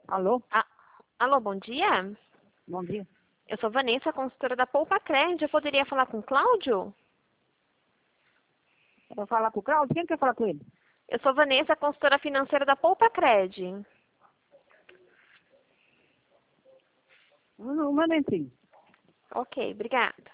Alô? Alô, bom dia. Bom dia. Eu sou Vanessa, consultora da Poupa Cred. Eu poderia falar com o Cláudio? Quer falar com o Cláudio? Quem quer falar com ele? Eu sou Vanessa, consultora financeira da Poupa Cred. Um momentinho. Ok, obrigada.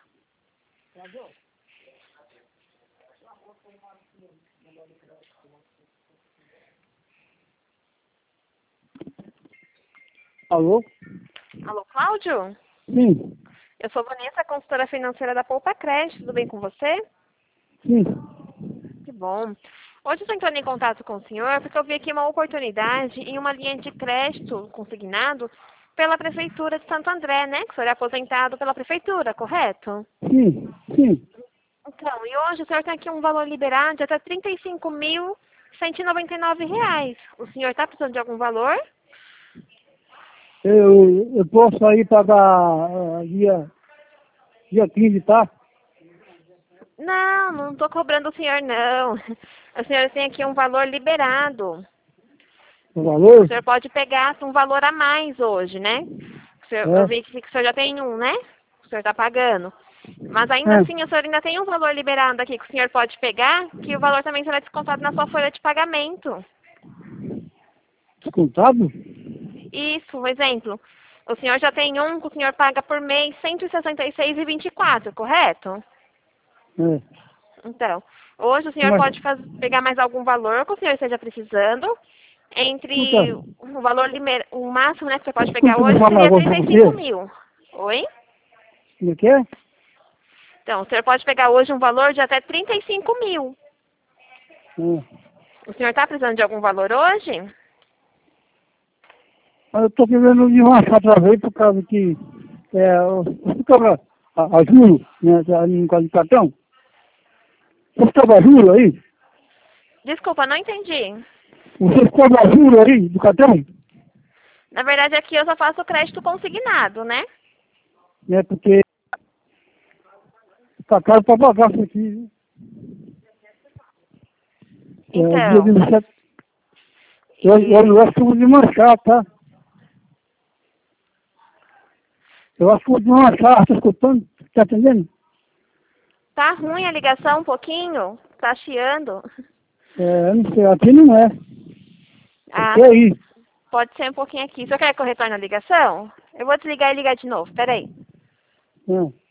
Alô? Alô, Cláudio? Sim. Eu sou Vanessa, consultora financeira da Poupa Cred. Tudo bem com você? Sim. Que bom. Hoje eu estou entrando em contato com o senhor porque eu vi aqui uma oportunidade em uma linha de crédito consignado pela Prefeitura de Santo André, né? Que o senhor é aposentado pela Prefeitura, correto? Sim. Sim. Então, e hoje o senhor tem aqui um valor liberado de até R$ 35.199. O senhor está precisando de algum valor? Eu posso aí pagar dia 15, tá? Não, não estou cobrando o senhor, não. O senhor tem aqui um valor liberado. O O valor? senhor pode pegar um valor a mais hoje, né? Eu vi que o senhor já tem um, né? O senhor está pagando. Mas ainda É. assim, o senhor ainda tem um valor liberado aqui que o senhor pode pegar, que o valor também será descontado na sua folha de pagamento. Descontado? Isso, um exemplo. O senhor já tem um que o senhor paga por mês R$ 166,24, correto? É. Então, hoje o senhor Mas, pode pegar mais algum valor que o senhor esteja precisando. escuta, Entre o valor, o máximo, né, que você pode pegar escuta, eu vou hoje falar um seria negócio pra 35 você. mil. Oi? Como é que é? Então, o senhor pode pegar hoje um valor de até 35 mil. É. O senhor está precisando de algum valor hoje? Mas eu tô querendo desmanchar outra vez por causa que você cobra a juro, né, no caso de cartão. Você cobra juro aí? Desculpa, não entendi. Você cobra juro aí do cartão? Na verdade, aqui eu só faço crédito consignado, né? Né, porque tá caro pra pagar isso aqui. Né? Dia Então, 17. e Eu acho que eu vou desmanchar, tá? Eu acho que eu vou desmanchar, tá escutando? Tá entendendo? tá ruim a ligação um pouquinho? Tá chiando? Eu não sei, aqui não é. Ah, Aqui é aí. pode ser um pouquinho aqui. O senhor quer que eu retorne a ligação? Eu vou desligar e ligar de novo, peraí. É.